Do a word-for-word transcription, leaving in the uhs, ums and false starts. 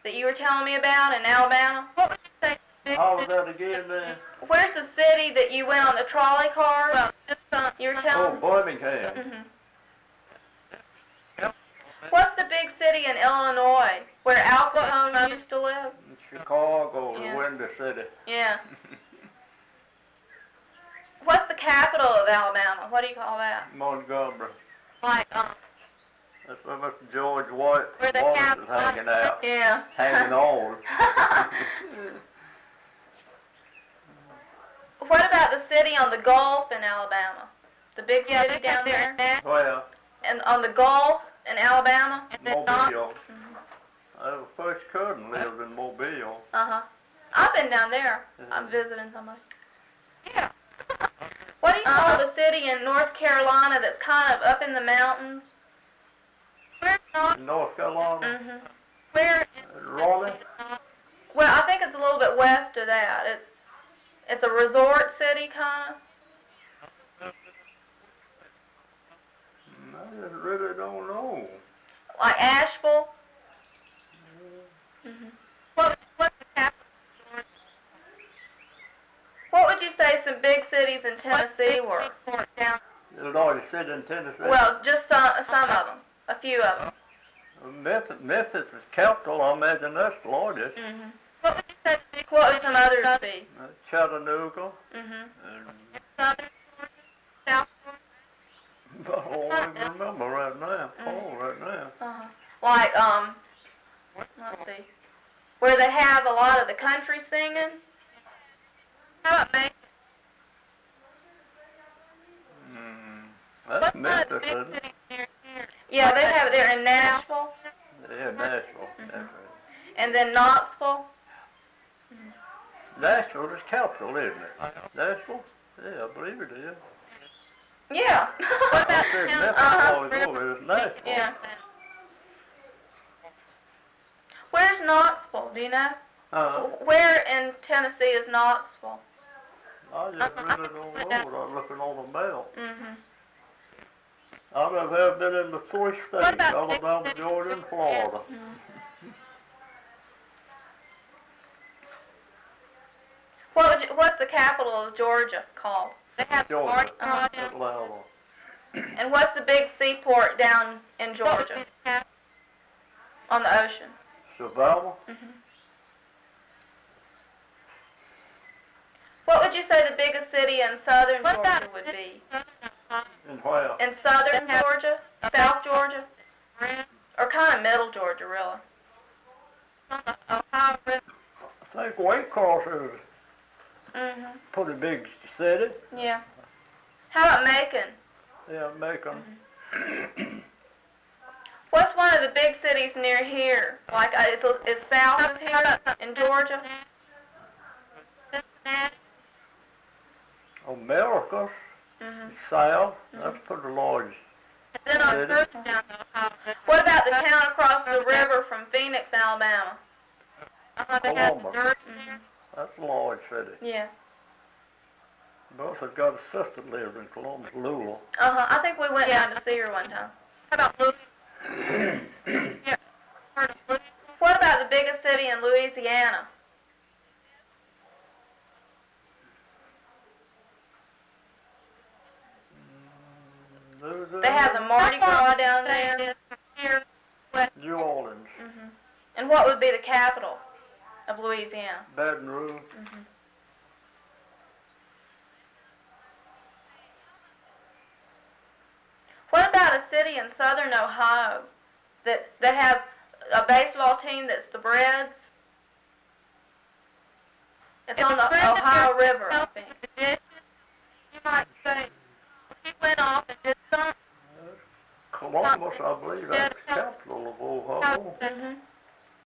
that you were telling me about in Alabama? What would you say? How was that again, then? Where's the city that you went on the trolley car? Well, just uh, You were Oh, telling me? Birmingham. Mhm. What's the big city in Illinois where Al Capone used to live? Chicago, Yeah. the Windy City. Yeah. What's the capital of Alabama? What do you call that? Montgomery. like um, That's where Mister George White Where they Wallace have- is hanging out. Yeah. Hanging on. What about the city on the Gulf in Alabama? The big yeah, city they down got there there? and that, Well, And on the Gulf in Alabama? and then not. Mobile. Mhm. Uh, first cousin lives in Mobile. Uh-huh. I've been down there. I'm visiting somebody. Yeah. What do you call Uh-huh. the city in North Carolina that's kind of up in the mountains? Where's not? In North Carolina. Mm-hmm. Where is Raleigh. not? Well, I think it's a little bit west of that. It's it's a resort city kind of. I just really don't know. Like Asheville. Mm-hmm. What, what's the capital? What would you say some big cities in Tennessee were? Were? Down. Illinois City in Tennessee. Well, just some some of them. A few of them. Memphis, Memphis is capital. I imagine that's the largest. Mm-hmm. What would you say the big What would some others be? Uh, Chattanooga. Mm-hmm. And Southern Georgia? South Georgia? I don't even remember right now. Oh, right now. Uh-huh. Like, um, let's see, where they have a lot of the country singing. How about Macon? Mm, that's What's one of the Memphis, big isn't it? cities near here? Yeah, they have it there in Nashville, Yeah, Nashville. Mhm. That's right. and then Knoxville. Nashville is capital, isn't it? Nashville? Yeah, I believe it is. Yeah. What about I said town- Memphis Uh-huh. always over. It's Nashville. Yeah. Where's Knoxville? Do you know? Uh, Where in Tennessee is Knoxville? I just really don't know without looking on the map. Mm-hmm. I've ever been in the three What states, about Alabama, Mississippi? Georgia, and Florida. Mm-hmm. What would you, what's the capital of Georgia called? They have Georgia. Mardi Gras Uh-huh. down. Atlanta. And what's the big seaport down in What would be Georgia the capital? on the ocean? Savannah. Mm-hmm. What would you say the biggest city in southern What Georgia about would be? Southern Ohio? And where? In southern Georgia? South Georgia? Grand- Or kind of middle Georgia, really? on the Ohio River. I think Waycross is Mm-hmm. a pretty big city. Yeah. How about Macon? Yeah, Macon. What's one of the big cities near here? Like, uh, it's, it's south of here in Georgia? Cincinnati. Americus, Mm-hmm. South, that's pretty large. And then on City. further down the Ohio River. What about the town across the river from Phoenix, Alabama? Uh-huh, they have Columbus. dirt Mm-hmm. there. That's a large city. Yeah. Both have got a sister lives in Columbus, Louisville. Uh-huh. I think we went Yeah. down to see her one time. How about Louisville? Yeah. Heard of Louisville? What about the biggest city in Louisiana? They have the Mardi Gras down there. It is from here west. New Orleans, Mm-hmm. And what would be the capital of Louisiana? Baton Rouge. Mm-hmm. What about a city in southern Ohio that that have a baseball team that's the Reds? It's If on a the friend of Ohio yours River, I fell think. in the ditches, you might say, well, he went off and did something. Columbus, I believe, that's the capital of Ohio. Mm-hmm.